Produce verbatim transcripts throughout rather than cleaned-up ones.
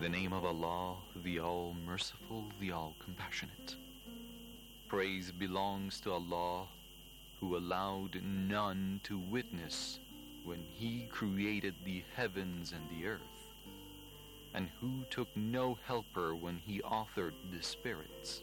the name of Allah, the All-Merciful, the All-Compassionate. Praise belongs to Allah, who allowed none to witness when He created the heavens and the earth, and who took no helper when He authored the spirits.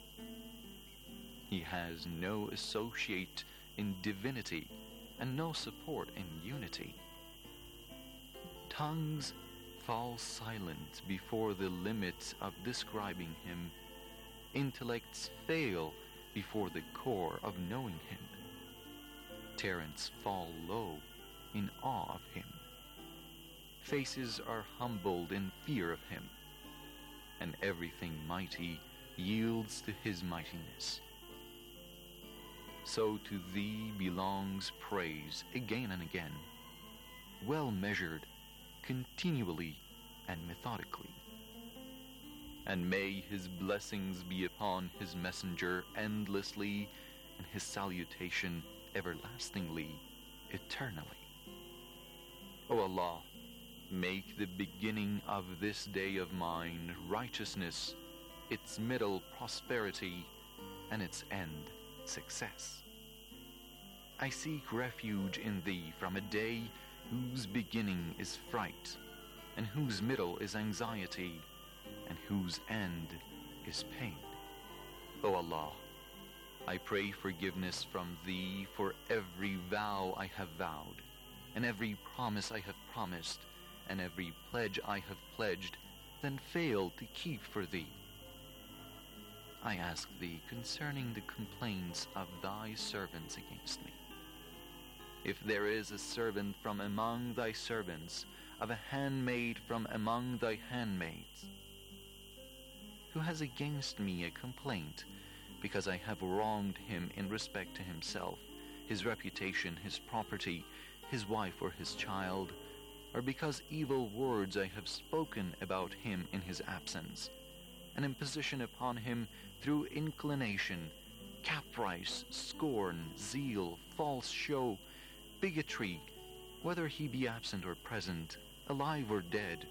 He has no associate in divinity and no support in unity. Tongues fall silent before the limit of describing Him. Intellects fail before the core of knowing Him. Talents fall low in awe of Him. Faces are humbled in fear of Him, and everything mighty yields to His mightiness. So to Thee belongs praise again and again, well measured, continually and methodically. And may His blessings be upon His messenger endlessly, and His salutation everlastingly, eternally. O Allah, make the beginning of this day of mine righteousness, its middle prosperity, and its end success. I seek refuge in Thee from a day whose beginning is fright, and whose middle is anxiety, and whose end is pain. O Allah, I pray forgiveness from Thee for every vow I have vowed, and every promise I have promised, and every pledge I have pledged, then failed to keep for Thee. I ask Thee concerning the complaints of Thy servants against me. If there is a servant from among Thy servants, of a handmaid from among Thy handmaids, who has against me a complaint, because I have wronged him in respect to himself, his reputation, his property, his wife or his child, or because evil words I have spoken about him in his absence, an imposition upon him through inclination, caprice, scorn, zeal, false show, bigotry, whether he be absent or present, alive or dead,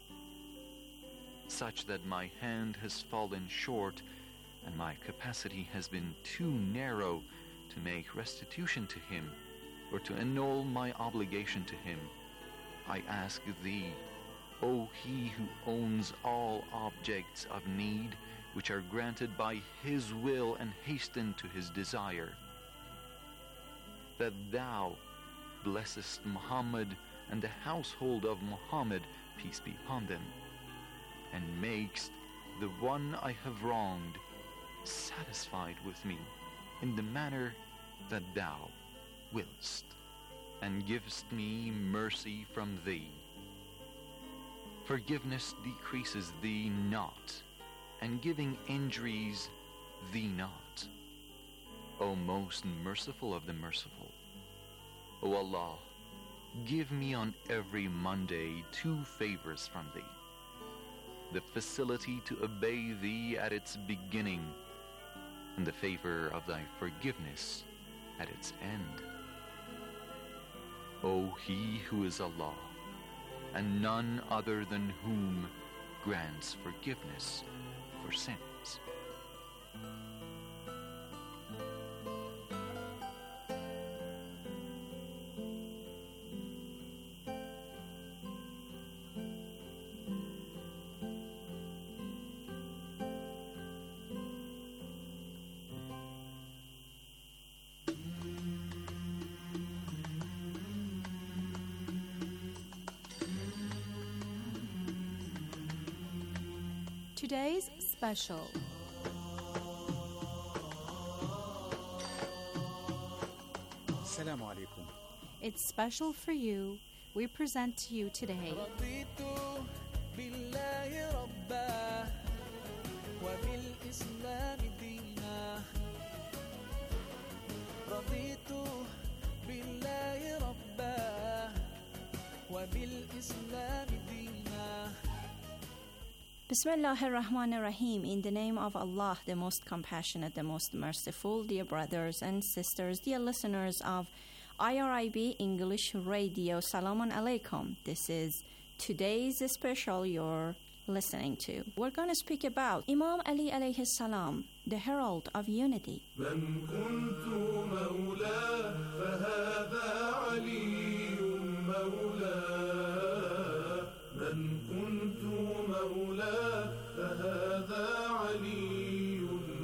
such that my hand has fallen short and my capacity has been too narrow to make restitution to him or to annul my obligation to him, I ask Thee, O He who owns all objects of need, which are granted by His will and hasten to His desire, that Thou blessest Muhammad and the household of Muhammad, peace be upon them, and makest the one I have wronged satisfied with me in the manner that Thou willst, and givest me mercy from Thee. Forgiveness decreases Thee not, and giving injuries Thee not. O most merciful of the merciful, O Allah, give me on every Monday two favors from Thee: the facility to obey Thee at its beginning, and the favor of Thy forgiveness at its end. O He who is Allah, and none other than whom grants forgiveness for sins. Today's special. Assalamu alaikum. It's special for you. We present to you today Bismillahir Rahmanir Rahim. In the name of Allah, the most compassionate, the most merciful. Dear brothers and sisters, dear listeners of I R I B English Radio, Salamun Alaikum. This is today's special, your listening to. We're going to speak about Imam Ali alayhi salam, the herald of unity. من كنت مولاه فهذا علي مولاه من كنت مولاه فهذا علي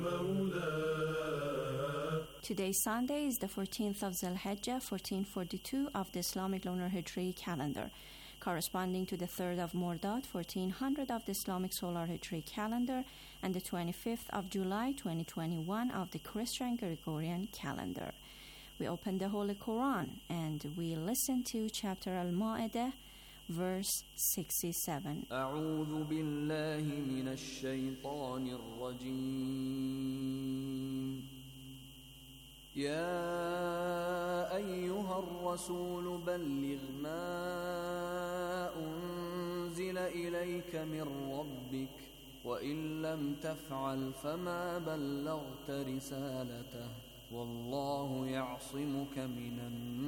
مولاه. Today's Sunday is the fourteenth of Zulhijjah, fourteen forty-two of the Islamic Lunar Hijri calendar, corresponding to the third of Mordad, fourteen hundred of the Islamic Solar Hijri calendar, and the twenty-fifth of July, twenty twenty-one of the Christian Gregorian calendar. We open the Holy Quran and we listen to chapter Al-Ma'idah, verse sixty-seven. أعوذ بالله من الشيطان الرجيم يا أيها الرسول بلغ ما أنزل إليك من ربك وإن لم تفعل فما بلغت رسالته والله يعصمك من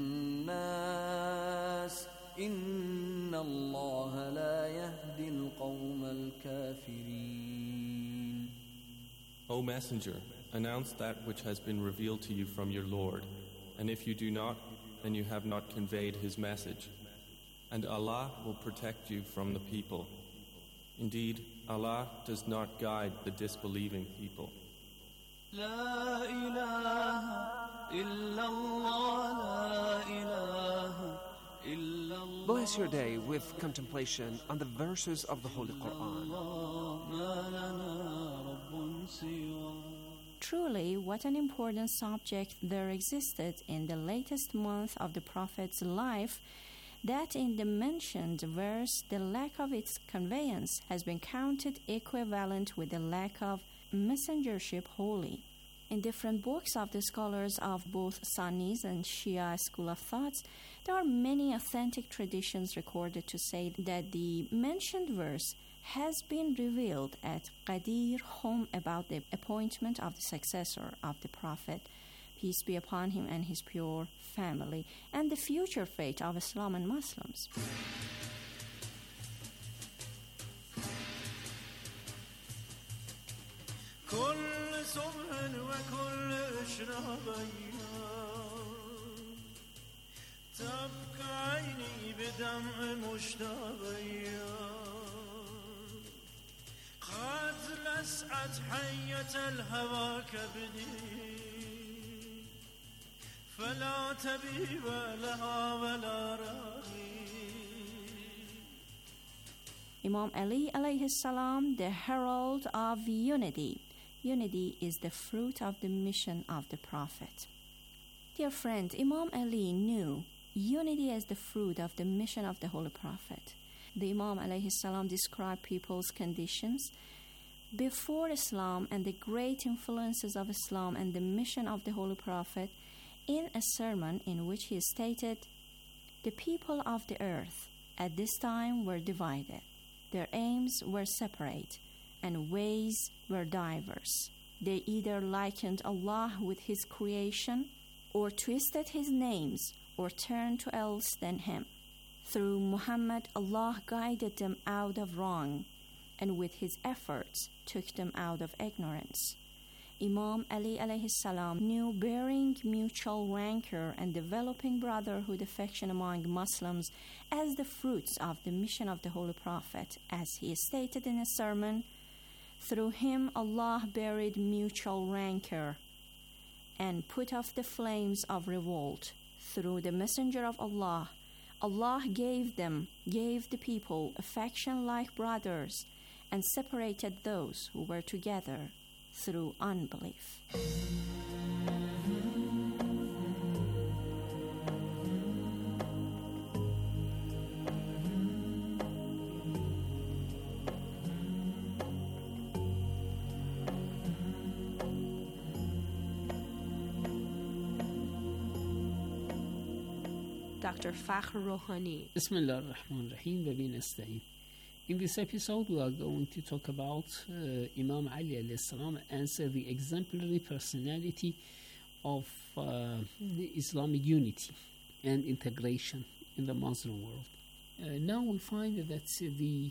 الناس إن الله لا يهدي القوم الكافرين. O Messenger, announce that which has been revealed to you from your Lord, and if you do not, then you have not conveyed His message. And Allah will protect you from the people. Indeed, Allah does not guide the disbelieving people. لا إله إلا الله لا إله إلا الله. Bless your day with contemplation on the verses of the Holy Quran. ما لنا رب سواه. Truly, what an important subject there existed in the latest month of the Prophet's life, that in the mentioned verse the lack of its conveyance has been counted equivalent with the lack of messengership wholly. In different books of the scholars of both Sunnis and Shia school of thoughts, there are many authentic traditions recorded to say that the mentioned verse has been revealed at Qadir Hum about the appointment of the successor of the Prophet, peace be upon him and his pure family, and the future fate of Islam and Muslims. كل صبح وكل إشراق تبكى عيني بدمع مشتاق قد لسعت حية الهوى كبدي فلا تبيب لها ولا راغي. Imam Ali alayhi salam, the herald of unity. Unity is the fruit of the mission of the Prophet. Dear friend, Imam Ali knew unity as the fruit of the mission of the Holy Prophet. The Imam alayhi salam described people's conditions before Islam and the great influences of Islam and the mission of the Holy Prophet in a sermon in which he stated, "The people of the earth at this time were divided. Their aims were separate, and ways were diverse. They either likened Allah with His creation, or twisted His names, or turned to else than Him. Through Muhammad, Allah guided them out of wrong, and with His efforts took them out of ignorance." Imam Ali alayhi salam knew bearing mutual rancor and developing brotherhood affection among Muslims as the fruits of the mission of the Holy Prophet, as he stated in a sermon, "Through him Allah buried mutual rancor and put off the flames of revolt. Through the messenger of Allah, Allah gave them, gave the people affection like brothers, and separated those who were together through unbelief." Doctor Fakhr Rouhani. Bismillah ar-Rahman ar-Rahim wa bin nasta'in. In this episode, we are going to talk about uh, Imam Ali alayhi salam as the exemplary personality of uh, the Islamic unity and integration in the Muslim world. Uh, now we find that the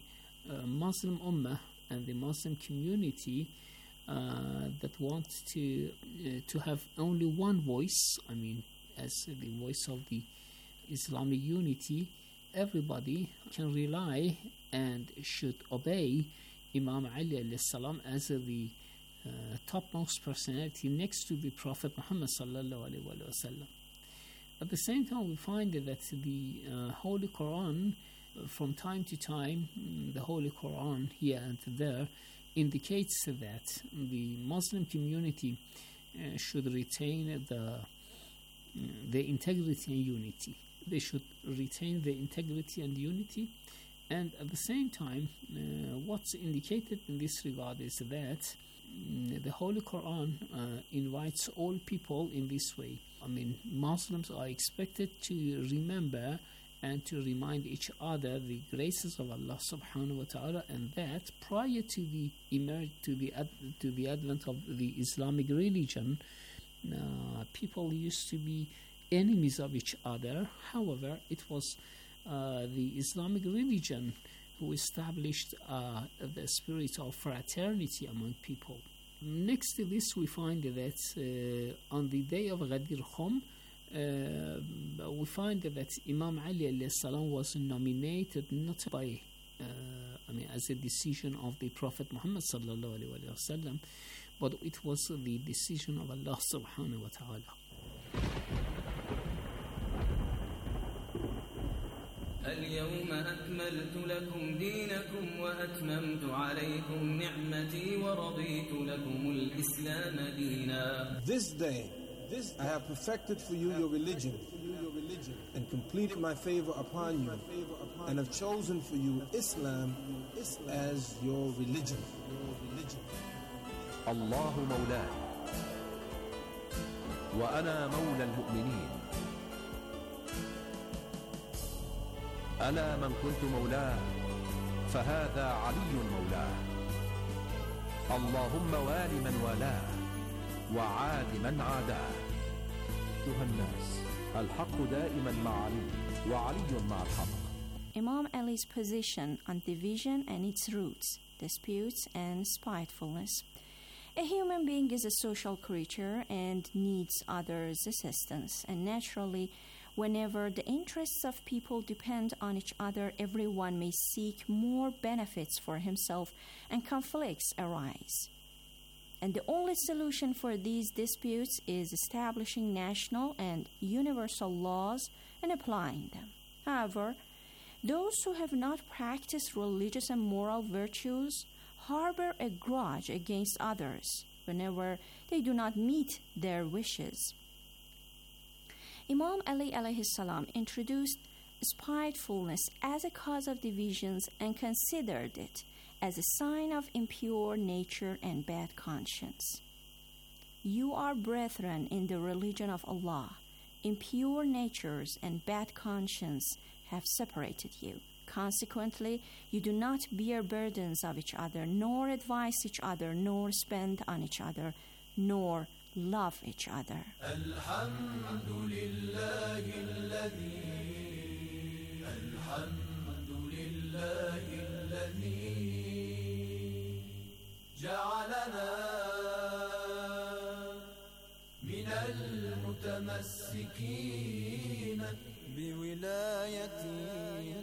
uh, Muslim Ummah and the Muslim community uh, that want to uh, to have only one voice, I mean, as the voice of the Islamic unity, everybody can rely and should obey Imam Ali alayhi salam as the uh, topmost personality next to the Prophet Muhammad sallallahu alaihi wasallam. At the same time, we find that the uh, Holy Quran, uh, from time to time, mm, the Holy Quran here and there indicates that the Muslim community uh, should retain the uh, the integrity and unity. They should retain the integrity and unity, and at the same time, uh, what's indicated in this regard is that mm, the Holy Quran uh, invites all people in this way. I mean, Muslims are expected to remember and to remind each other the graces of Allah subhanahu wa ta'ala, and that prior to the emerge to the ad, to the advent of the Islamic religion, uh, people used to be enemies of each other. However, it was uh, the Islamic religion who established uh, the spirit of fraternity among people. Next to this, we find that uh, on the day of Ghadir Khum, uh, we find that Imam Ali alayhi salam was nominated not by, uh, I mean, as a decision of the Prophet Muhammad sallallahu alaihi wasallam, but it was the decision of Allah subhanahu wa ta'ala. اليوم أكملت لكم دينكم وأتممت عليكم نعمتي ورضيت لكم الإسلام دينا. This day I have perfected for you your religion and completed my favor upon you and have chosen for you Islam as your religion. الله مولاي وأنا مولى المؤمنين. ألا من كنت مولاه فهذا علي مولاه. اللهم وال من والاه وعاد من عاداه. أيها الناس الحق دائما مع علي وعلي مع الحق. Imam Ali's position on division and its roots, disputes and spitefulness. A human being is a social creature and needs others' assistance, and naturally, whenever the interests of people depend on each other, everyone may seek more benefits for himself and conflicts arise. And the only solution for these disputes is establishing national and universal laws and applying them. However, those who have not practiced religious and moral virtues harbor a grudge against others whenever they do not meet their wishes. Imam Ali alayhi salam introduced spitefulness as a cause of divisions and considered it as a sign of impure nature and bad conscience. You are brethren in the religion of Allah. Impure natures and bad conscience have separated you. Consequently, you do not bear burdens of each other, nor advise each other, nor spend on each other, nor love each other. جعلنا من المتمسكين بولاية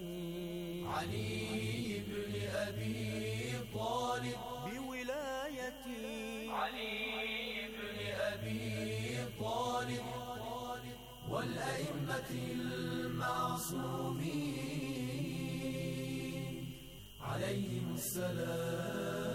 علي بن أبي طالب بولاية علي بن أبي طالب والأئمة المعصومين عليهم السلام.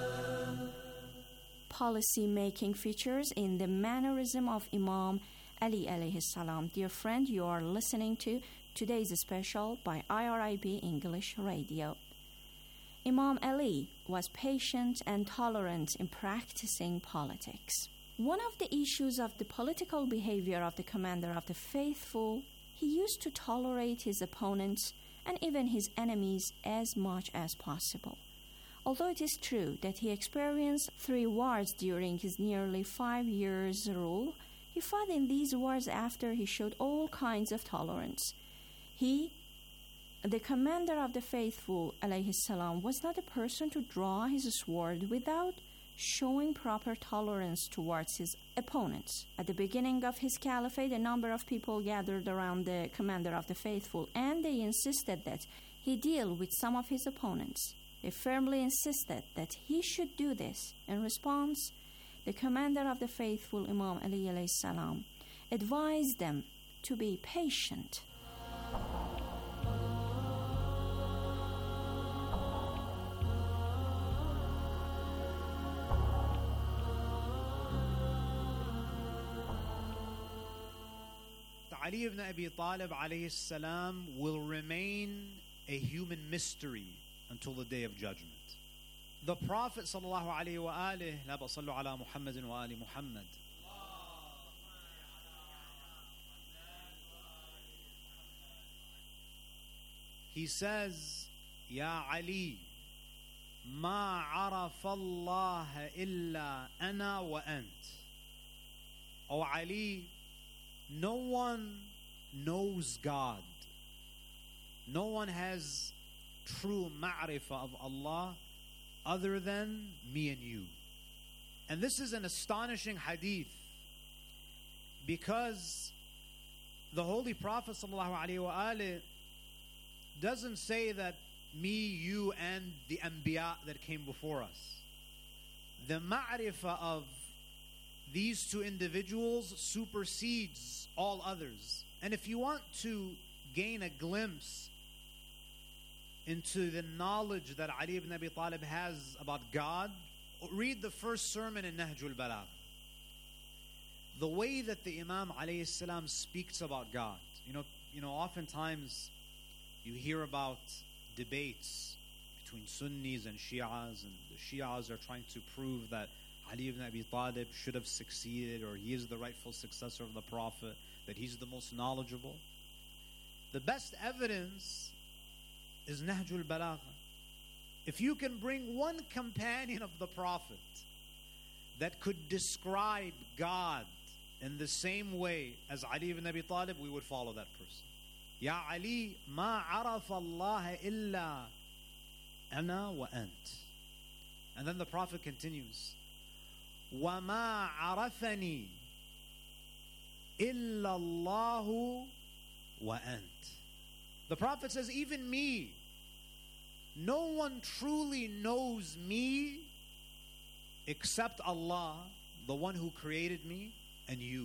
Policy-making features in the mannerism of Imam Ali alayhi salam. Dear friend, you are listening to today's special by I R I B English Radio. Imam Ali was patient and tolerant in practicing politics. One of the issues of the political behavior of the commander of the faithful, he used to tolerate his opponents and even his enemies as much as possible. Although it is true that he experienced three wars during his nearly five years' rule, he fought in these wars after he showed all kinds of tolerance. He the commander of the faithful, alayhi salam, was not a person to draw his sword without showing proper tolerance towards his opponents. At the beginning of his caliphate, a number of people gathered around the commander of the faithful, and they insisted that he deal with some of his opponents. They firmly insisted that he should do this. In response, the commander of the faithful, Imam Ali alayhi salam, advised them to be patient. Ali ibn Abi Talib alayhi salam will remain a human mystery until the day of judgment. The Prophet sallallahu alayhi wa alihi, la basallu ala Muhammadin wa ali Muhammad, he says, Ya Ali, ma arafa Allah illa ana wa ant. O Ali, no one knows God. No one has true ma'rifah of Allah other than me and you. And this is an astonishing hadith, because the Holy Prophet ﷺ doesn't say that me, you, and the Anbiya that came before us. The ma'rifah of these two individuals supersedes all others. And if you want to gain a glimpse into the knowledge that Ali ibn Abi Talib has about God, read the first sermon in Nahjul Balagh. The way that the Imam alayhi salam speaks about God. You know, you know, oftentimes you hear about debates between Sunnis and Shi'as, and the Shi'as are trying to prove that Ali ibn Abi Talib should have succeeded, or he is the rightful successor of the Prophet, that he's the most knowledgeable. The best evidence is Nahjul Balagha. If you can bring one companion of the Prophet that could describe God in the same way as Ali ibn Abi Talib, we would follow that person. Ya Ali, ma arafa Allah illa ana wa ant. And then the Prophet continues, وَمَا عَرَفَنِي إِلَّا اللَّهُ وَأَنْتِ. The Prophet says, even me, no one truly knows me except Allah, the one who created me, and you.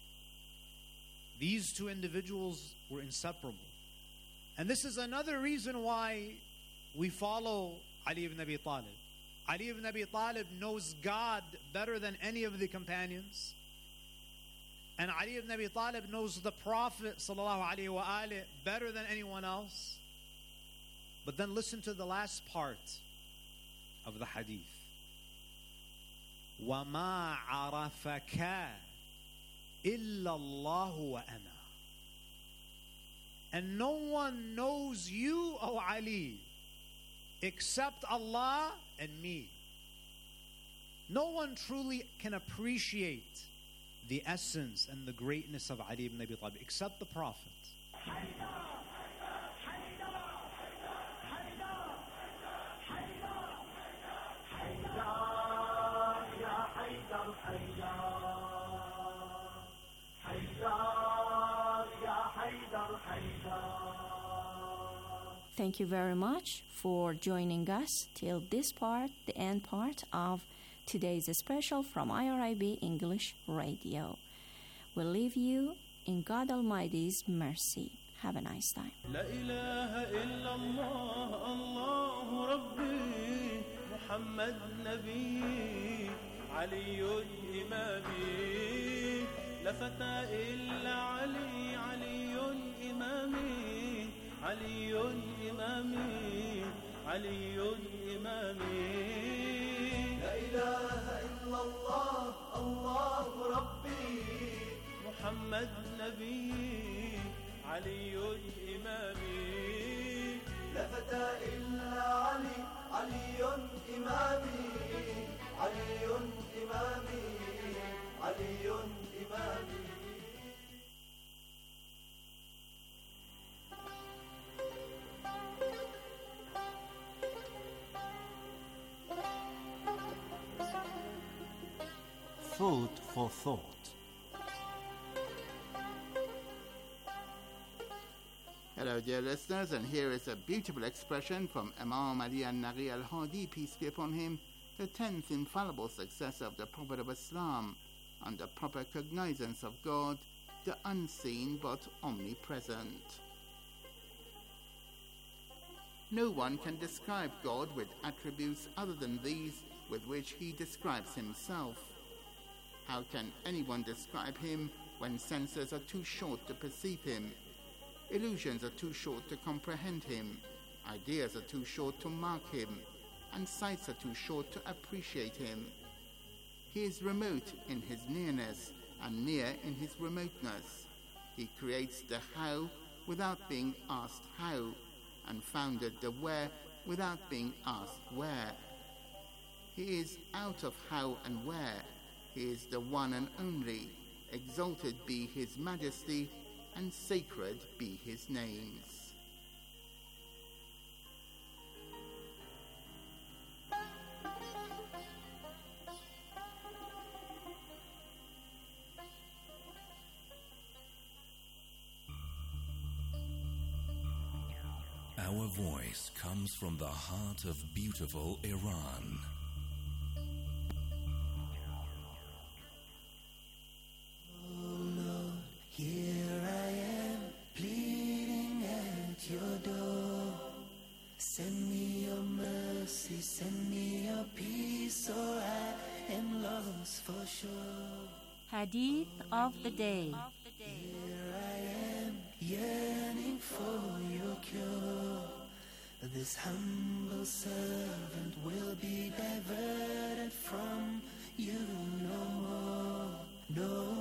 These two individuals were inseparable. And this is another reason why we follow Ali ibn Abi Talib. Ali ibn Abi Talib knows God better than any of the companions. And Ali ibn Abi Talib knows the Prophet sallallahu alaihi wasallam better than anyone else. But then listen to the last part of the hadith. وَمَا عَرَفَكَ إِلَّا اللَّهُ وَأَنَا. And no one knows you, O Ali, except Allah and me. No one truly can appreciate the essence and the greatness of Ali ibn Abi Talib except the Prophet. Thank you very much for joining us till this part, the end part of today's special from I R I B English Radio. We'll leave you in God Almighty's mercy. Have a nice time. لا إله إلا الله الله ربي محمد نبي علي إمامي لا فتى إلا علي علي إمامي علي إمامي علي إمامي لا إله إلا الله الله ربي محمد نبي علي إمامي لا فتى إلا علي علي إمامي علي إمامي علي إمامي Food for thought. Hello, dear listeners, and here is a beautiful expression from Imam Ali al-Naghi al-Hadi, peace be upon him, the tenth infallible successor of the Prophet of Islam, under proper cognizance of God, the unseen but omnipresent. No one can describe God with attributes other than these with which he describes himself. How can anyone describe him when senses are too short to perceive him? Illusions are too short to comprehend him, ideas are too short to mark him, and sights are too short to appreciate him. He is remote in his nearness and near in his remoteness. He creates the how without being asked how, and founded the where without being asked where. He is out of how and where. He is the one and only. Exalted be his majesty, and sacred be his names. Our voice comes from the heart of beautiful Iran. Here I am, pleading at your door. Send me your mercy, send me your peace, or I am lost for sure. Hadith of the day. Here I am, yearning for your cure. This humble servant will be diverted from you no more, no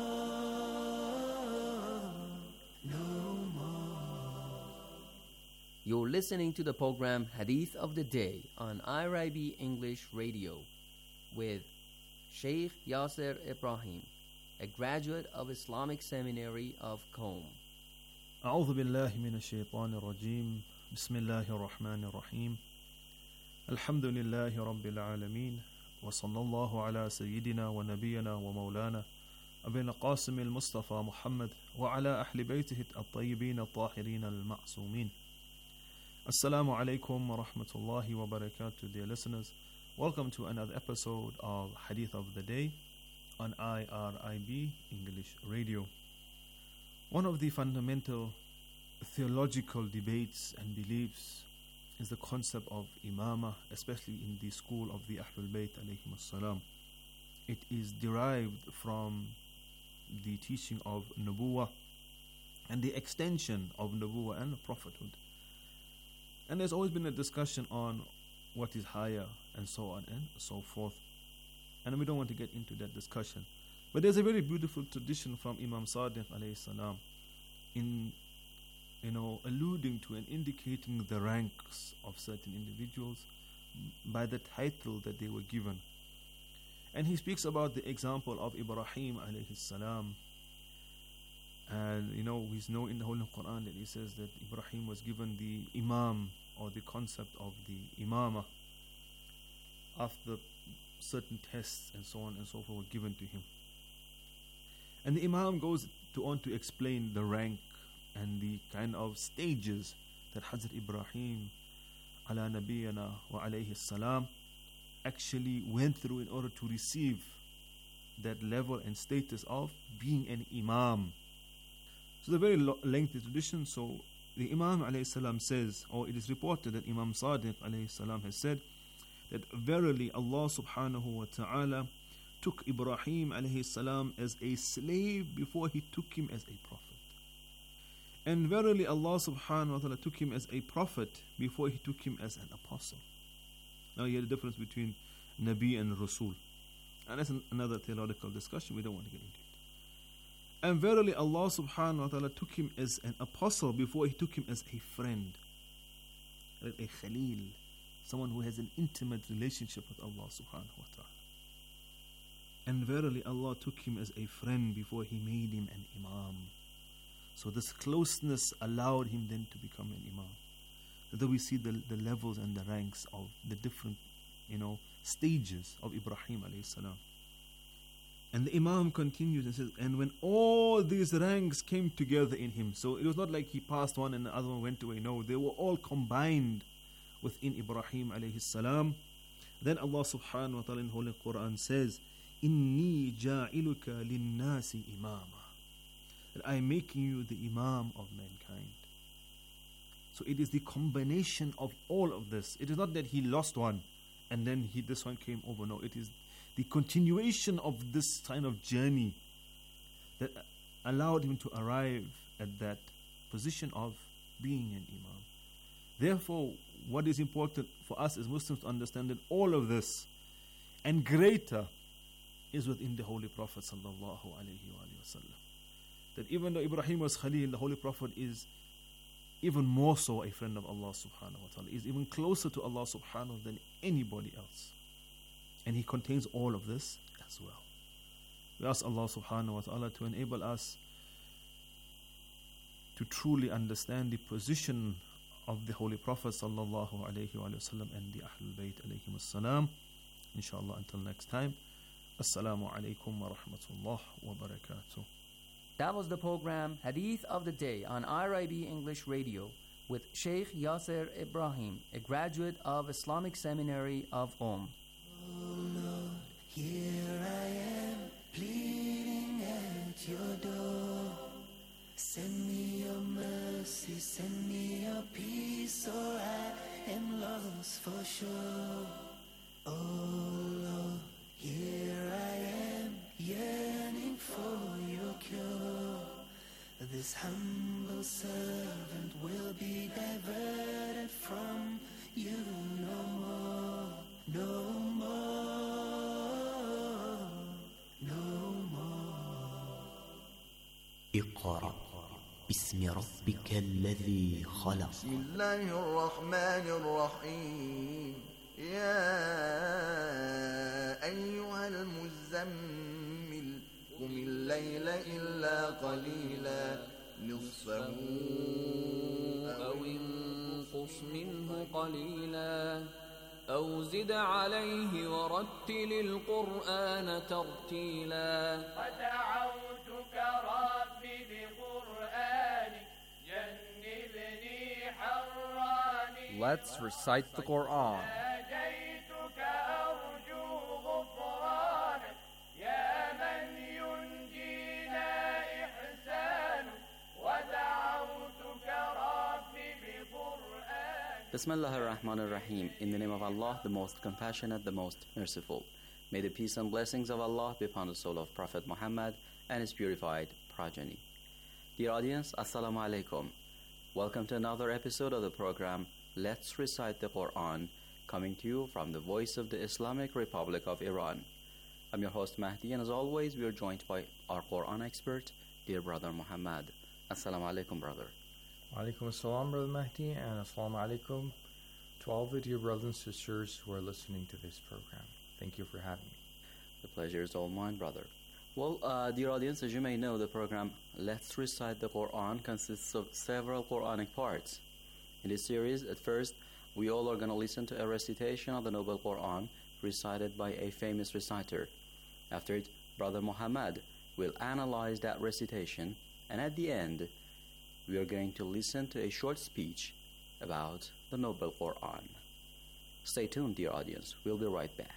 more, no more. You're listening to the program Hadith of the Day on I R I B English Radio with Sheikh Yasser Ibrahim, a graduate of Islamic Seminary of Qom. أعوذ بالله من الشيطان الرجيم بسم الله الرحمن الرحيم الحمد لله رب العالمين وصلى الله على سيدنا ونبينا ومولانا أبي القاسم المصطفى محمد وعلى أهل بيته الطيبين الطاهرين المعصومين. Assalamu alaikum wa rahmatullahi wa barakatuh, dear listeners. Welcome to another episode of Hadith of the Day on I R I B English Radio. One of the fundamental theological debates and beliefs is the concept of imamah, especially in the school of the Ahlul Bayt alayhim as-salam. It is derived from the teaching of Nubuwah and the extension of Nubuwah and prophethood. And there's always been a discussion on what is higher and so on and so forth. And we don't want to get into that discussion. But there's a very beautiful tradition from Imam Sadiq alayhi salam in, you know, alluding to and indicating the ranks of certain individuals by the title that they were given. And he speaks about the example of Ibrahim alayhi salam. And, you know, we know in the Holy Quran that he says that Ibrahim was given the imam, or the concept of the imamah, after certain tests and so on and so forth were given to him. And the imam goes to on to explain the rank and the kind of stages that Hazrat Ibrahim ala nabiyana wa alayhi salam actually went through in order to receive that level and status of being an imam. So the very lo- lengthy tradition. So the Imam alayhi salam says, or it is reported that Imam Sadiq alayhi salam has said that verily Allah subhanahu wa ta'ala took Ibrahim alayhi salam as a slave before he took him as a prophet. And verily Allah subhanahu wa ta'ala took him as a prophet before he took him as an apostle. Now you hear the difference between Nabi and Rasul. And that's an, another theological discussion, we don't want to get into it. And verily Allah subhanahu wa ta'ala took him as an apostle before he took him as a friend. A Khalil, someone who has an intimate relationship with Allah subhanahu wa ta'ala. And verily Allah took him as a friend before he made him an imam. So this closeness allowed him then to become an imam. Though we see the, the levels and the ranks of the different, you know, stages of Ibrahim alayhi salam. And the Imam continues and says, and when all these ranks came together in him, so it was not like he passed one and the other one went away. No, they were all combined within Ibrahim alayhi salam. Then Allah subhanahu wa ta'ala in Holy Quran says, Inni ja'iluka linnasi imama. That I am making you the Imam of mankind. So it is the combination of all of this. It is not that he lost one and then he this one came over. No, it is the continuation of this kind of journey that allowed him to arrive at that position of being an Imam. Therefore, what is important for us as Muslims to understand that all of this and greater is within the Holy Prophet sallallahu alaihi wasallam. That even though Ibrahim was Khalil, the Holy Prophet is even more so a friend of Allah subhanahu wa ta'ala, is even closer to Allah subhanahu wa ta'ala than anybody else. And he contains all of this as well. We ask Allah subhanahu wa ta'ala to enable us to truly understand the position of the Holy Prophet sallallahu alayhi wa sallam and the Ahlul Bayt alayhim as-salam. Inshallah, until next time. Assalamu alaikum wa rahmatullah wa barakatuh. That was the program Hadith of the Day on I R I B English Radio with Sheikh Yasser Ibrahim, a graduate of Islamic Seminary of Qom. Oh Lord, here I am, pleading at your door. Send me your mercy, send me your peace, or I am lost for sure. Oh Lord, here I am, yearning for your cure. This humble servant will be diverted from you no more, no more, no more. اقرأ باسم ربك الذي خلق. بسم الله الرحمن الرحيم. يا أيها المزمل قم الليل إلا قليلا نصفه أو انقص منه قليلا أو زد عليه ورتل القرآن ترتيلا ودعوتك ربي بقرآنك جنبني حراني. Let's recite the Quran. Bismillah ar-Rahman ar-Rahim. In the name of Allah, the most compassionate, the most merciful. May the peace and blessings of Allah be upon the soul of Prophet Muhammad and his purified progeny. Dear audience, Assalamu alaikum. Welcome to another episode of the program Let's Recite the Quran, coming to you from the voice of the Islamic Republic of Iran. I'm your host Mahdi, and as always, we are joined by our Quran expert, dear brother Muhammad. Assalamu alaikum, brother. Alaikum assalam, Brother Mahdi, and assalamu alaikum to all the dear brothers and sisters who are listening to this program. Thank you for having me. The pleasure is all mine, brother. Well, uh, dear audience, as you may know, the program Let's Recite the Quran consists of several Quranic parts. In this series, at first, we all are going to listen to a recitation of the Noble Quran recited by a famous reciter. After it, Brother Muhammad will analyze that recitation, and at the end, we are going to listen to a short speech about the Noble Quran. Stay tuned, dear audience. We'll be right back.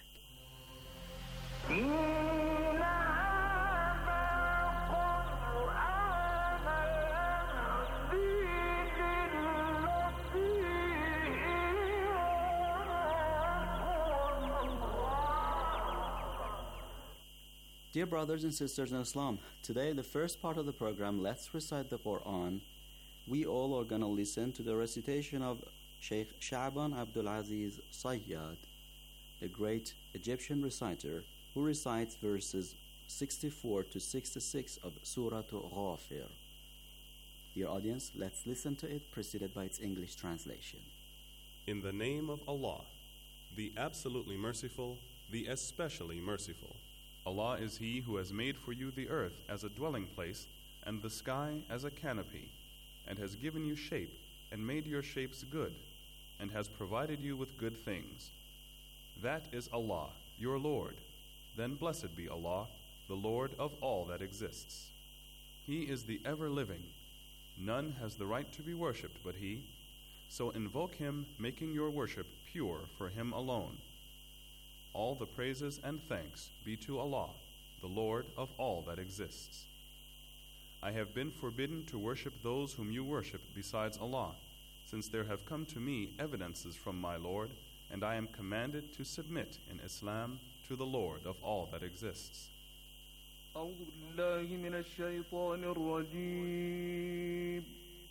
Dear brothers and sisters in Islam, today the first part of the program, Let's Recite the Quran, we all are going to listen to the recitation of Sheikh Sha'ban Abdul Aziz Sayyad, the great Egyptian reciter who recites verses sixty-four to sixty-six of Surah Ghafir. Dear audience, let's listen to it, preceded by its English translation. In the name of Allah, the absolutely merciful, the especially merciful. Allah is He who has made for you the earth as a dwelling place and the sky as a canopy, and has given you shape and made your shapes good, and has provided you with good things. That is Allah, your Lord. Then blessed be Allah, the Lord of all that exists. He is the ever-living. None has the right to be worshipped but He. So invoke Him, making your worship pure for Him alone. All the praises and thanks be to Allah, the Lord of all that exists. I have been forbidden to worship those whom you worship besides Allah, since there have come to me evidences from my Lord, and I am commanded to submit in Islam to the Lord of all that exists. أعوذ بالله من الشيطان الرجيم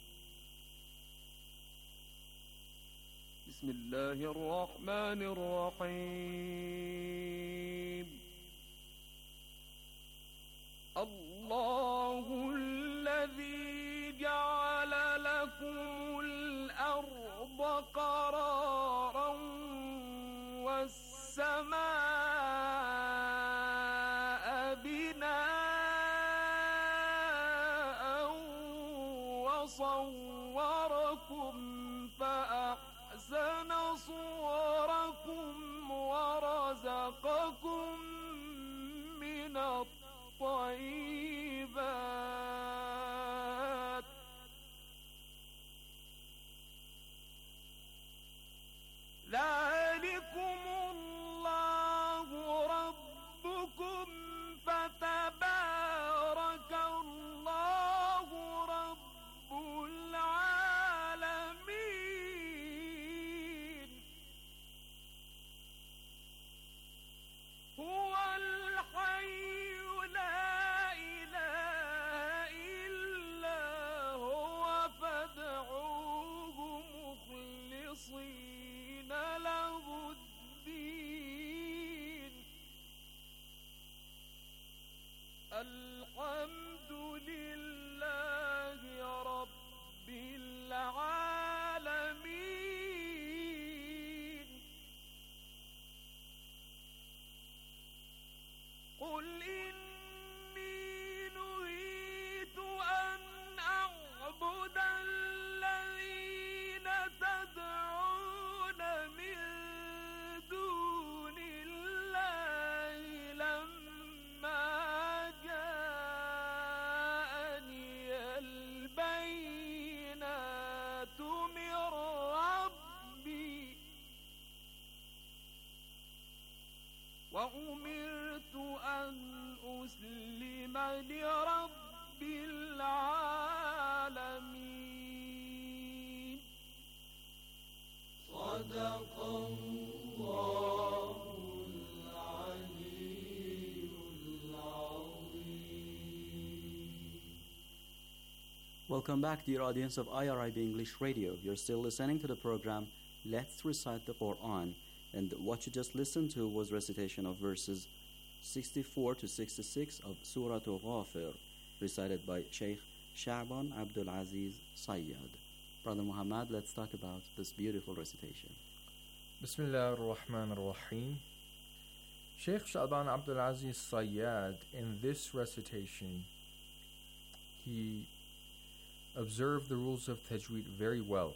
بسم الله الرحمن الرحيم الله الذي جعل لكم الأرض قرارا والسماء بناء وصوركم فأحسن صوركم ورزقكم من الطيبات ذلكم الله ربكم فتبارك الله رب العالمين هو الحي لا إله إلا هو فادعوه مخلصين له الدين الحمد لله رب العالمين قل إني نهيت أن أعبد الذين تدعون من دون الله لما جاءني البينات من ربي وأمرت أن أسلم لرب العالمين صدق الله العلي العظيم. Welcome back, dear audience of I R I B English Radio. You're still listening to the program Let's Recite the Quran, and what you just listened to was recitation of verses sixty-four to sixty-six of Surah Ghafir, recited by Sheikh Sha'ban Abdul Aziz Sayyad. Brother Muhammad, let's talk about this beautiful recitation. Bismillah ar-Rahman ar-Rahim. Sheikh Sha'ban Abdul Aziz Sayyad, in this recitation, he observed the rules of tajweed very well,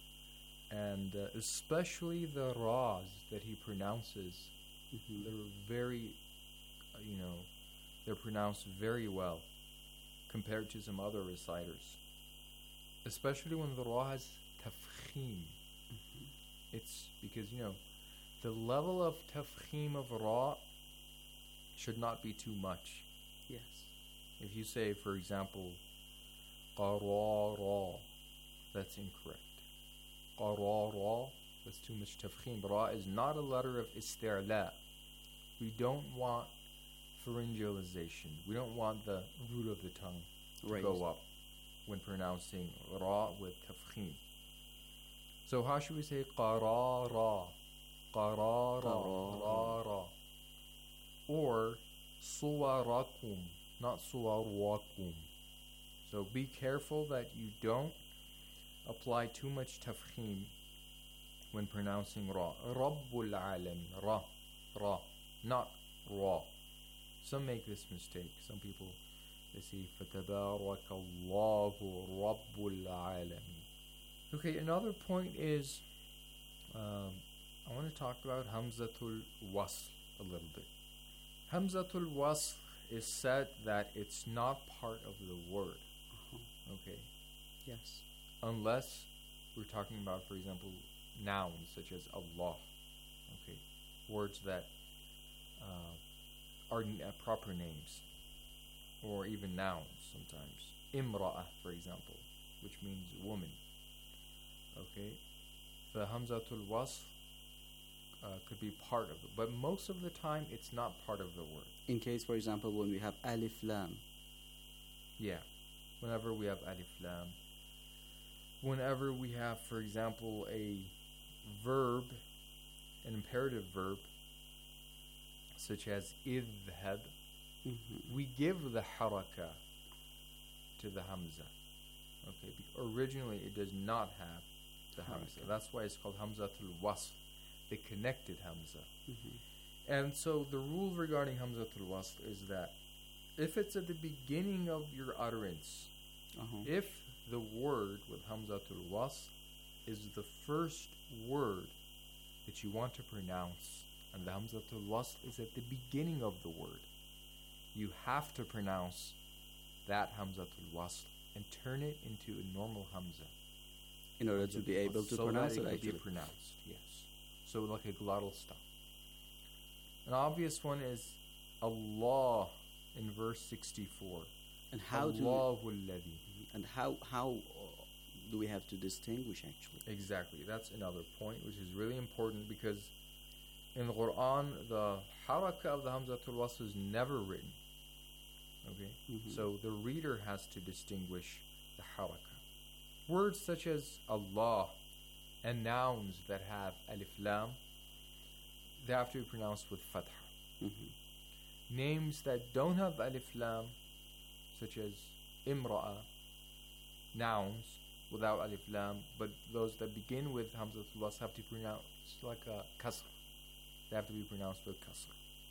and uh, especially the ra's that he pronounces. Mm-hmm. They're very, uh, you know, they're pronounced very well compared to some other reciters. Especially when the ra has tafkhim. Mm-hmm. It's because, you know, the level of tafkhim of ra should not be too much. Yes. If you say, for example, qarara, that's incorrect. Qarara, that's too much tafkhim. Ra is not a letter of isti'la. We don't want pharyngalization. We don't want the root of the tongue to Raised. go up when pronouncing ra with tafkhim. So how should we say qarara? Qarara, qarara. Or suwarakum, not suwarakum. So be careful that you don't apply too much tafkhim when pronouncing ra. Rabbul alam, ra, ra, not ra. Some make this mistake. Some people, they say فَتَبَارَكَ Rabbul alamin. Okay, another point is, um, I want to talk about Hamzatul Wasl a little bit. Hamzatul Wasl is said that it's not part of the word. Uh-huh. Okay. Yes. Unless we're talking about, for example, nouns such as Allah. Okay. Words that uh, are n- uh, proper names, or even nouns sometimes. Imra'ah, for example, which means woman. Okay. The Hamzatul Wasl uh, could be part of it, but most of the time it's not part of the word. In case, for example, when we have alif lam. Yeah. Whenever we have alif lam. Whenever we have, for example, a verb, an imperative verb, such as idhab, Mm-hmm. we give the haraka to the hamza. Okay. Be- originally, it does not have the hamza. Haraka. That's why it's called hamzatul wasl, the connected hamza. Mm-hmm. And so the rule regarding hamzatul wasl is that if it's at the beginning of your utterance, Uh-huh. if the word with hamzatul wasl is the first word that you want to pronounce, and the hamzatul wasl is at the beginning of the word, you have to pronounce that hamzatul wasl and turn it into a normal hamza. In order to be able to so pronounce that it, it could actually. be pronounced, yes. So like a glottal stop. An obvious one is Allah in verse sixty-four. And how do we, Allahu alladhi. and how how uh, do we have to distinguish actually? Exactly. That's another point which is really important, because in the Quran the haraka of the hamzatul wasl is never written. Okay? Mhm. So the reader has to distinguish the haraka. Words such as Allah and nouns that have alif lam, they have to be pronounced with fatha. Mhm. Names that don't have alif lam, such as imra'a, nouns without alif lam, but those that begin with hamzatul wasl have to be pronounced like a kasr. They have to be pronounced with kasr.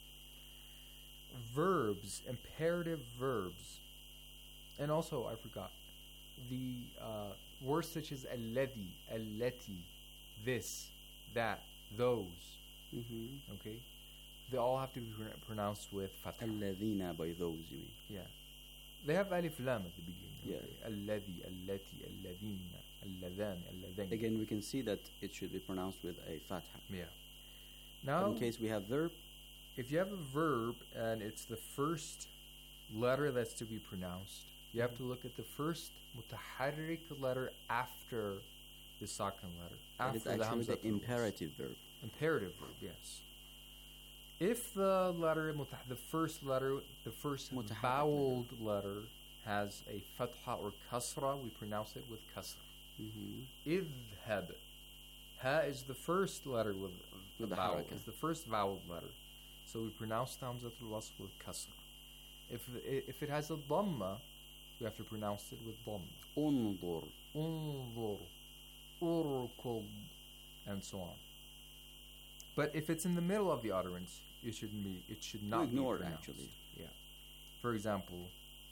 Verbs, imperative verbs, and also I forgot the uh, words such as alladhi, allati, this, that, those. Mm-hmm. Okay, they all have to be pr- pronounced with fatha. Alladhina, by those you mean? Yeah, they have alif lam at the beginning. Yeah. Okay? Alladhi, allati, alladhina, alladhan, alladhain. Again, we can see that it should be pronounced with a fatha. Yeah. But Now, in case we have verb, if you have a verb and it's the first letter that's to be pronounced, you have to look at the first mutaharrik letter after the sakin letter. that is After the actually the hamzatul wasl. imperative verb. Imperative verb, yes. If the letter, mutah- the first letter, the first Mutaharrik voweled letter has a fatha or kasra, we pronounce it with kasra. Mm-hmm. Idhab. Ha is the first letter with the With the vowel. haraka. It's the first voweled letter. So we pronounce the hamzatul wasl with kasra. If if it has a dhamma, we have to pronounce it with dhamma. Undur. Unzur, urkub, and so on. But if it's in the middle of the utterance, it shouldn't be. It should not ignore be it, pronounced. actually. Yeah. For example,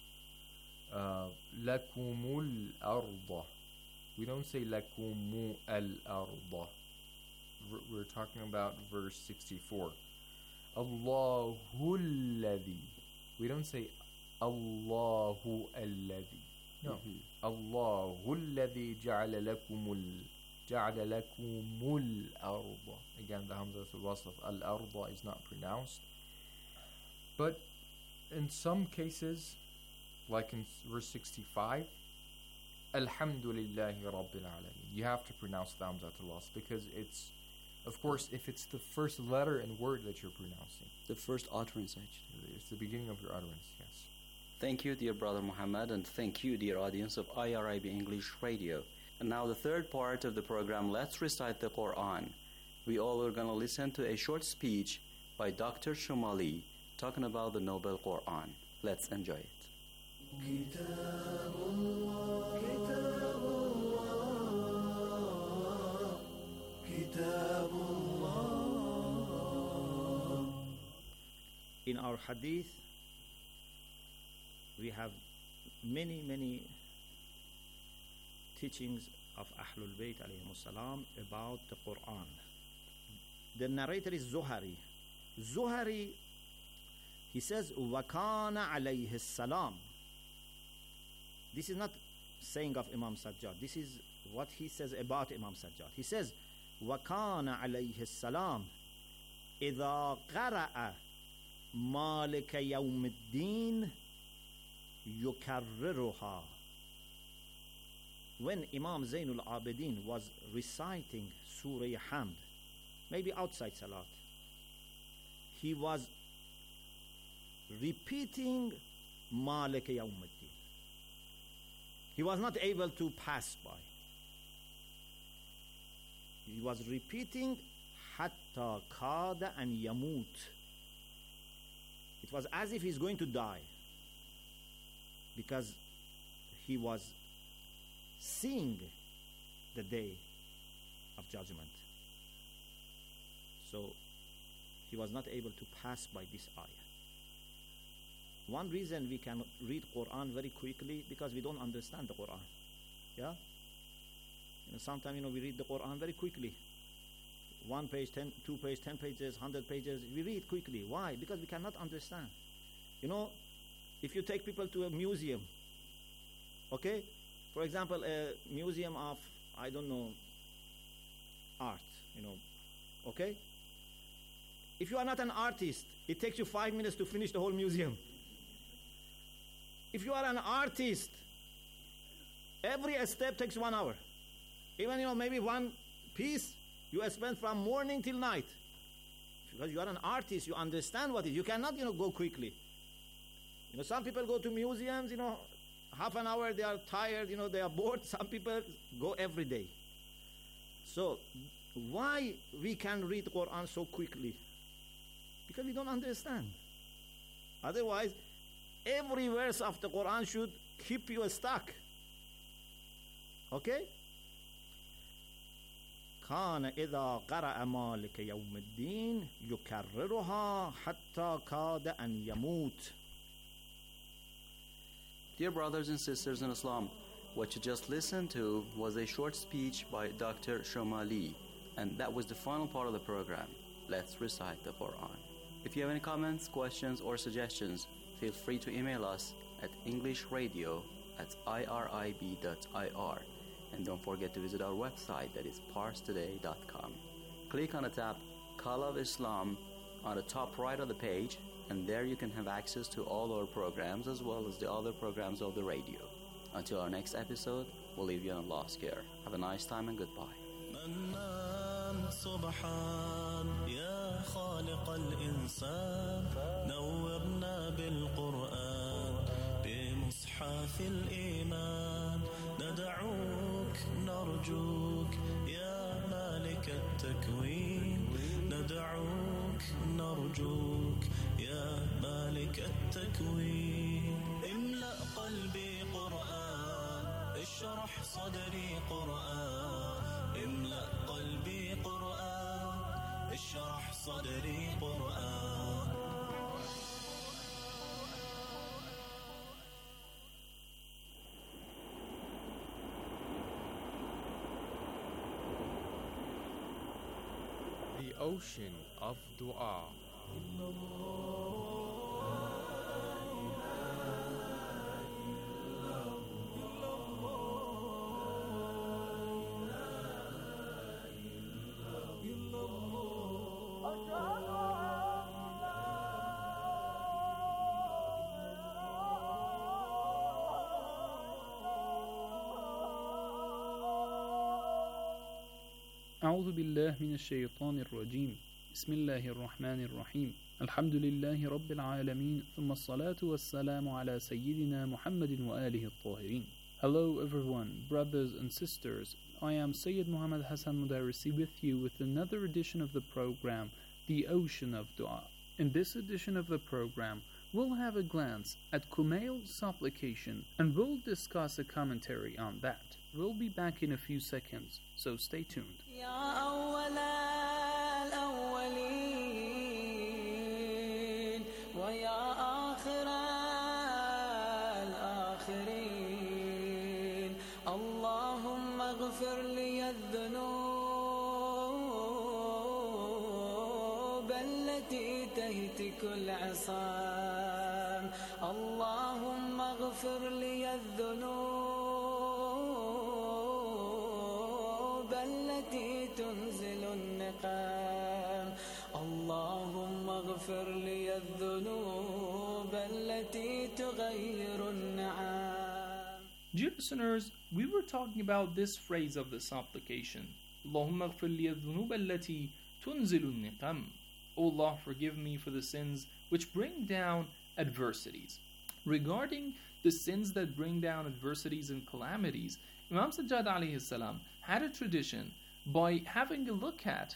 lakumul arda. We don't say lakumu al arda. We're talking about verse sixty-four. Allahu alladhi. We don't say Allahu alladhi. No. Mhm. Allahu alladhi ja'ala lakumul ja'ala lakumul arda. Again, the hamzatul wasl of al arda is not pronounced. But in some cases, like in verse sixty-five, Alhamdulillahi Rabbil Alameen, you have to pronounce the hamzatul wasl, because it's, of course, if it's the first letter and word that you're pronouncing. The first utterance, actually. It's the beginning of your utterance, yes. Thank you, dear brother Muhammad, and thank you, dear audience of I R I B English Radio. And now the third part of the program, Let's Recite the Quran. We all are going to listen to a short speech by Doctor Shumali talking about the Noble Quran. Let's enjoy it. In our hadith, we have many, many teachings of Ahlul Bayt alayhim salam about the Quran. The narrator is Zuhari. Zuhari He says, وَكَانَ عَلَيْهِ السَّلَامِ. This is not saying of Imam Sajjad. This is what he says about Imam Sajjad. He says, وَكَانَ عَلَيْهِ السَّلَامِ إِذَا قَرَأَ مَالِكَ يَوْمِ الدِّينِ يُكَرِّرُهَا. When Imam Zainul Abidin was reciting Surah Hamd, maybe outside Salat, he was repeating Malik Yawmuddin. He was not able to pass by. He was repeating Hatta Kada an Yamut. It was as if he's going to die, because he was seeing the day of judgment. So he was not able to pass by this ayah. One reason we can read Quran very quickly, because we don't understand the Quran. Yeah? You know, sometimes, you know, we read the Quran very quickly. One page, ten, two page, ten pages, hundred pages. We read quickly. Why? Because we cannot understand. You know, if you take people to a museum, okay? For example, a museum of, I don't know, art, you know, okay? If you are not an artist, it takes you five minutes to finish the whole museum. If you are an artist, every step takes one hour. Even, you know, maybe one piece, you spend from morning till night. Because you are an artist, you understand what it is. You cannot, you know, go quickly. You know, some people go to museums, you know, half an hour, they are tired, you know, they are bored. Some people go every day. So, why we can read the Quran so quickly? Because we don't understand. Otherwise, every verse of the Quran should keep you stuck. Okay? كان إذا قرأ مالك يوم الدين يكررها حتى كاد أن يموت. Dear brothers and sisters in Islam, what you just listened to was a short speech by Doctor Shomali, and that was the final part of the program. Let's recite the Quran. If you have any comments, questions, or suggestions, feel free to email us at englishradio at irib dot I R. And don't forget to visit our website, that is pars today dot com. Click on the tab Call of Islam on the top right of the page, and there you can have access to all our programs as well as the other programs of the radio. Until our next episode, we'll leave you in Allah's care. Have a nice time and goodbye. سبحان يا خالق الإنسان نورنا بالقرآن بمصحف الإيمان ندعوك نرجوك يا مالك التكوين ندعوك نرجوك يا مالك التكوين املأ قلبي قرآن اشرح صدري قرآن املأ قلبي قرآن اشرح صدري قرآن. The ocean of dua. أعوذ بالله من الشيطان الرجيم بسم الله الرحمن الرحيم الحمد لله رب العالمين ثم الصلاة والسلام على سيدنا محمد وآله الطاهرين. Hello everyone, brothers and sisters. I am Sayyid Muhammad Hassan Mudarisi with you with another edition of the program, The Ocean of Dua. In this edition of the program, we'll have a glance at Kumail's supplication and we'll discuss a commentary on that. We'll be back in a few seconds, so stay tuned. اللهم اغفر لي الذنوب التي تهتك العصام اللهم اغفر لي الذنوب التي تنزل النقام اللهم اغفر لي الذنوب التي تغير النعام. Dear listeners, we were talking about this phrase of the supplication. اللهم اغفر لي الذنوب التي تنزل النقم. O Allah, forgive me for the sins which bring down adversities. Regarding the sins that bring down adversities and calamities, Imam Sajjad alayhi salam had a tradition. By having a look at,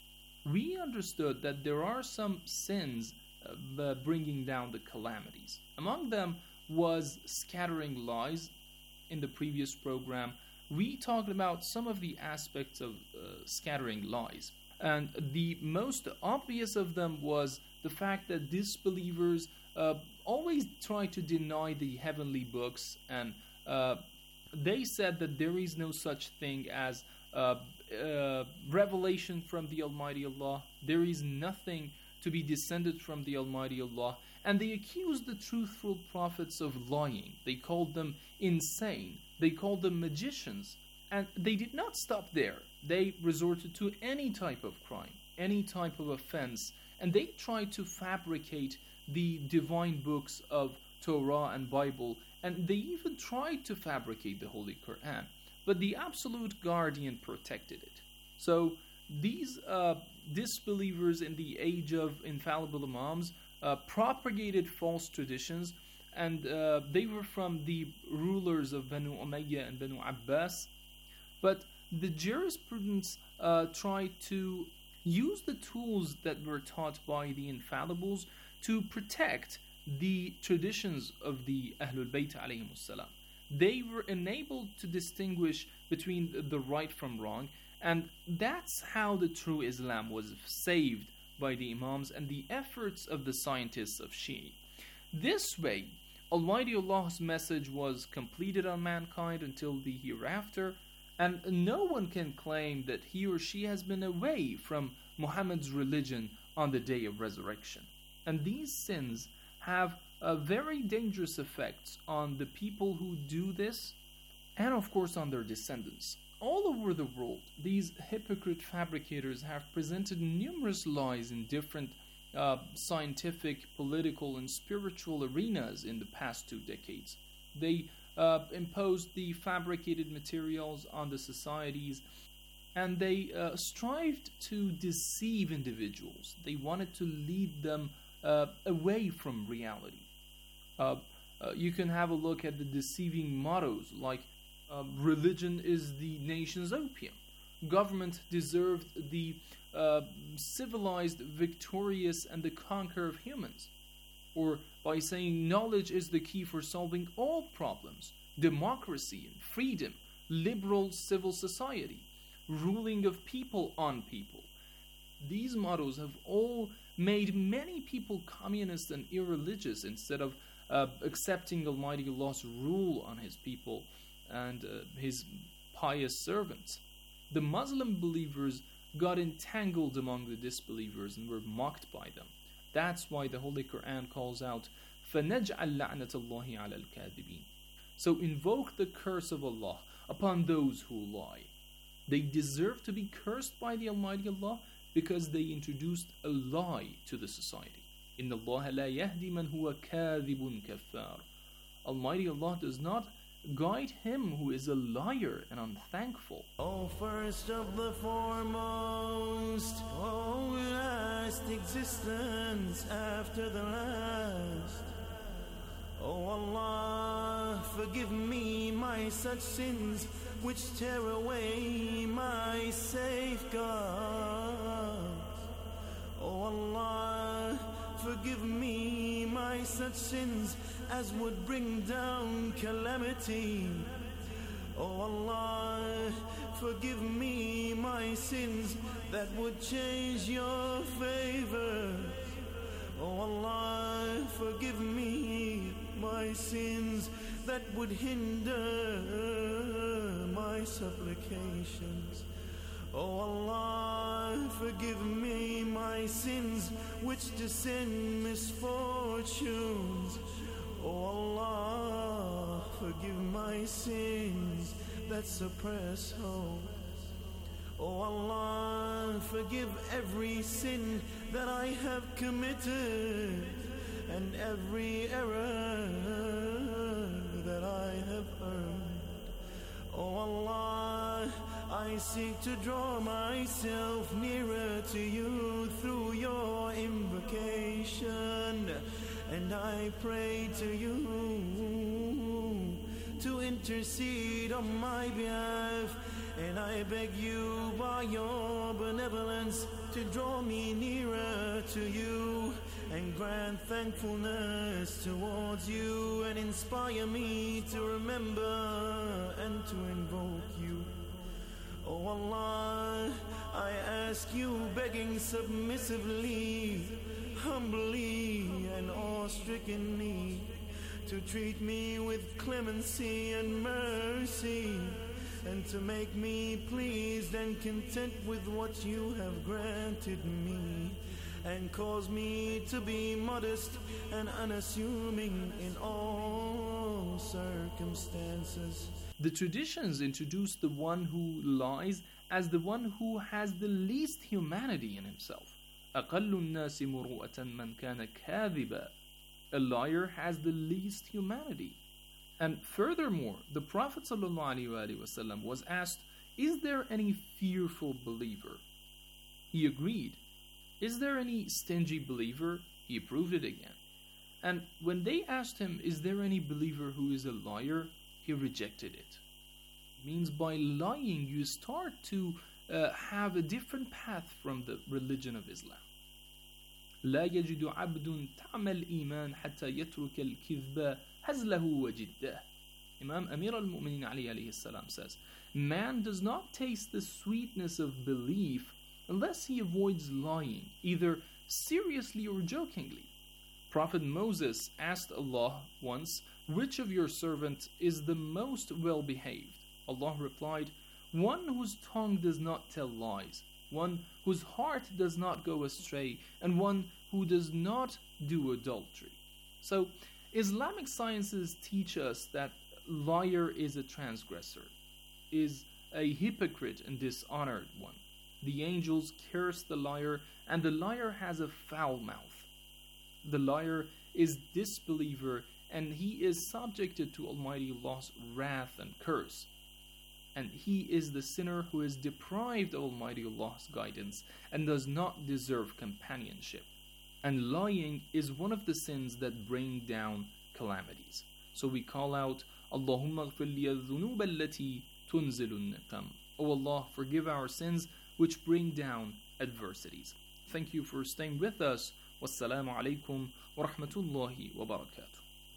we understood that there are some sins uh, bringing down the calamities. Among them was scattering lies. In the previous program, we talked about some of the aspects of uh, scattering lies. And the most obvious of them was the fact that disbelievers uh, always try to deny the heavenly books, and uh, they said that there is no such thing as uh, uh, revelation from the Almighty Allah. There is nothing to be descended from the Almighty Allah. And they accused the truthful prophets of lying. They called them insane. They called them magicians. And they did not stop there. They resorted to any type of crime, any type of offense, and they tried to fabricate the divine books of Torah and Bible, and they even tried to fabricate the Holy Quran. But the absolute guardian protected it. So these uh, disbelievers in the age of infallible Imams uh, propagated false traditions, and uh, they were from the rulers of Banu Umayyah and Banu Abbas. But the jurisprudence uh, tried to use the tools that were taught by the infallibles to protect the traditions of the Ahlul Bayt alayhimus salam. They were enabled to distinguish between the right from wrong, and that's how the true Islam was saved by the Imams and the efforts of the scientists of Shia. This way, Almighty Allah's message was completed on mankind until the hereafter, and no one can claim that he or she has been away from Muhammad's religion on the day of resurrection. And these sins have uh, very dangerous effects on the people who do this, and of course on their descendants. All over the world, these hypocrite fabricators have presented numerous lies in different uh, scientific, political, and spiritual arenas in the past two decades. They uh, imposed the fabricated materials on the societies, and they uh, strived to deceive individuals. They wanted to lead them uh, away from reality. Uh, uh, you can have a look at the deceiving mottos like uh, religion is the nation's opium. Government deserved the uh, civilized, victorious, and the conqueror of humans. Or by saying knowledge is the key for solving all problems. Democracy and freedom, liberal civil society, ruling of people on people. These mottos have all made many people communist and irreligious instead of uh, accepting Almighty Allah's rule on His people and uh, His pious servants. The Muslim believers got entangled among the disbelievers and were mocked by them. That's why the Holy Quran calls out, فَنَجْعَلْ لَعْنَةَ اللَّهِ عَلَى الْكَاذِبِينَ. So invoke the curse of Allah upon those who lie. They deserve to be cursed by the Almighty Allah because they introduced a lie to the society. إِنَّ اللَّهَ لَا يَهْدِي مَنْ هُوَ كَاذِبٌ كَفَّارٌ. Almighty Allah does not guide him who is a liar and unthankful. Oh, first of the foremost, oh, last existence after the last. Oh Allah, forgive me my such sins which tear away my safeguards. Oh Allah, forgive me my such sins as would bring down calamity. Oh Allah, forgive me my sins that would change your favor. Oh Allah, forgive me my sins that would hinder my supplications. Oh Allah, forgive me my sins which descend misfortunes. Oh Allah, forgive my sins that suppress hope. Oh Allah, forgive every sin that I have committed and every error that I have earned. Oh Allah, I seek to draw myself nearer to you through your invocation, and I pray to you to intercede on my behalf, and I beg you by your benevolence to draw me nearer to you and grant thankfulness towards you and inspire me to remember and to invoke you. Oh Allah, I ask you, begging submissively, humbly and awe-strickenly, to treat me with clemency and mercy, and to make me pleased and content with what you have granted me, and cause me to be modest and unassuming in all circumstances. The traditions introduce the one who lies as the one who has the least humanity in himself. أقل الناس مروءة من كان كاذبا. A liar has the least humanity. And furthermore, the Prophet ﷺ was asked, is there any fearful believer? He agreed. Is there any stingy believer? He proved it again. And when they asked him, is there any believer who is a liar? He rejected it. It means by lying, you start to uh, have a different path from the religion of Islam. لا يجد عبد طعم الإيمان حتى يترك الكذب هزله وجده. Imam Amir al-Mu'minin Ali alayhi salam says, man does not taste the sweetness of belief unless he avoids lying, either seriously or jokingly. Prophet Moses asked Allah once, which of your servants is the most well-behaved? Allah replied, one whose tongue does not tell lies, one whose heart does not go astray, and one who does not do adultery. So, Islamic sciences teach us that liar is a transgressor, is a hypocrite and dishonored one. The angels curse the liar, and the liar has a foul mouth. The liar is disbeliever, and he is subjected to Almighty Allah's wrath and curse. And he is the sinner who is deprived of Almighty Allah's guidance and does not deserve companionship. And lying is one of the sins that bring down calamities. So we call out, Allahumma ghfir liya dhunub allati tunzilu niqam. O Allah, forgive our sins which bring down adversities. Thank you for staying with us. Wassalamu alaikum wa rahmatullahi wa barakatuh.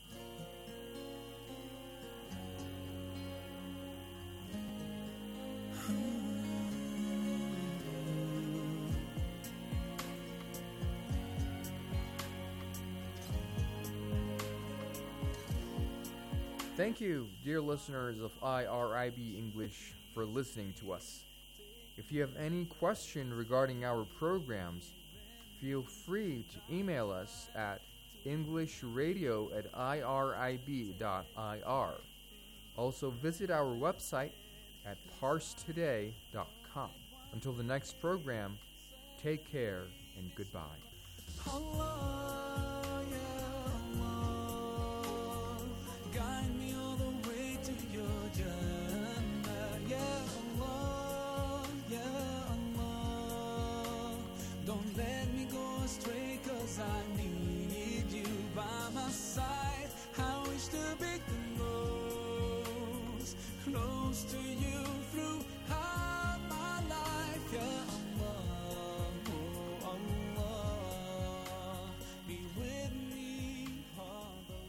Thank you, dear listeners of I R I B English, for listening to us. If you have any question regarding our programs, feel free to email us at englishradio at irib dot I R. Also visit our website at parstoday dot com. Until the next program, take care and goodbye. Allah, ya Allah, guide me all the way to your Jannah. Ya Allah, ya Allah, don't let me go astray, 'cause I need you by my side. I wish to be close, close to you throughout my life. Ya Allah, oh Allah, be with me all the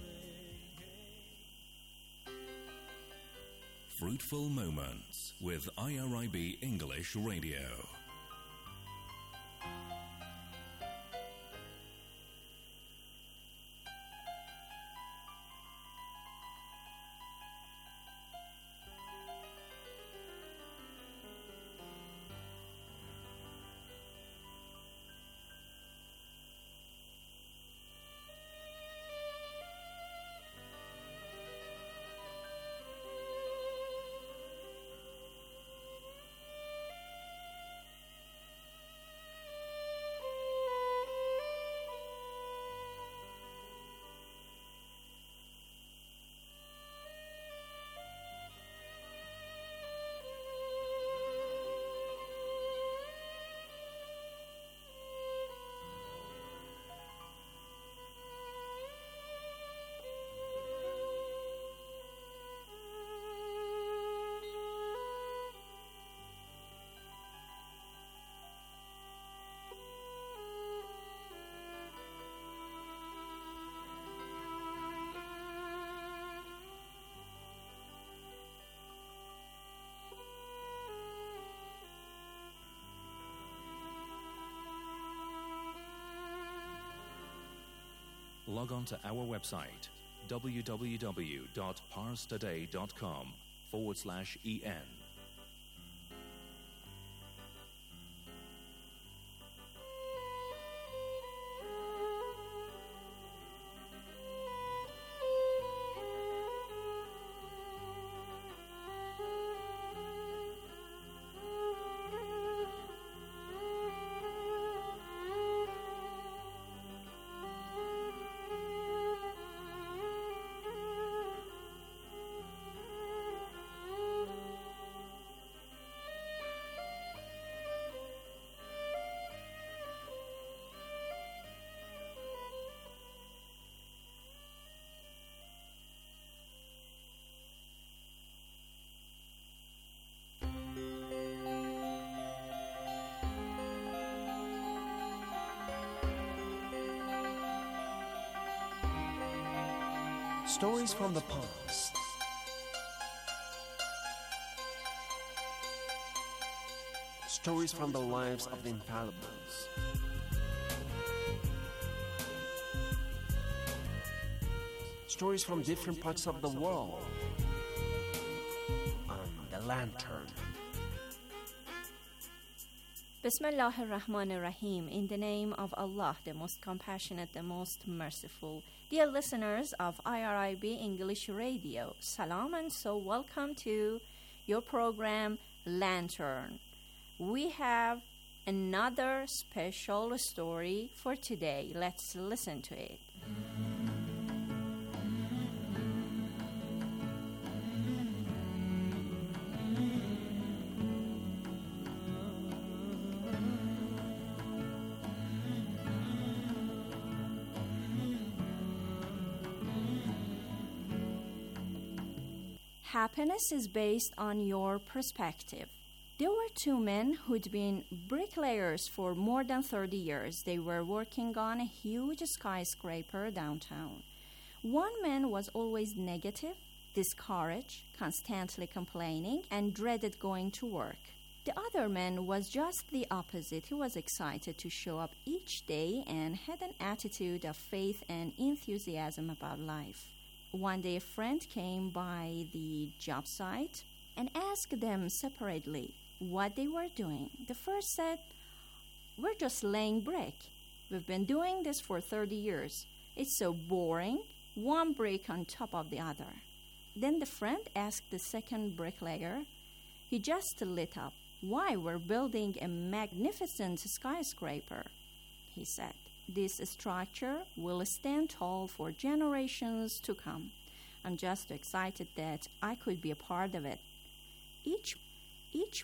way. Fruitful Moments with I R I B English Radio. log on to our website www.parstoday.com forward slash en. Stories from the past. Stories from the lives of the infallibles. Stories from different parts of the world. On the Lantern. Bismillah ar-Rahman ar-Rahim. In the name of Allah, the most compassionate, the most merciful. Dear listeners of I R I B English Radio, salam and so welcome to your program Lantern. We have another special story for today. Let's listen to it. Happiness is based on your perspective. There were two men who'd been bricklayers for more than thirty years. They were working on a huge skyscraper downtown. One man was always negative, discouraged, constantly complaining, and dreaded going to work. The other man was just the opposite. He was excited to show up each day and had an attitude of faith and enthusiasm about life. One day a friend came by the job site and asked them separately what they were doing. The first said, "We're just laying brick. We've been doing this for thirty years. It's so boring, one brick on top of the other." Then the friend asked the second bricklayer. He just lit up. "Why, we're building a magnificent skyscraper," he said. "This structure will stand tall for generations to come. I'm just excited that I could be a part of it." Each, each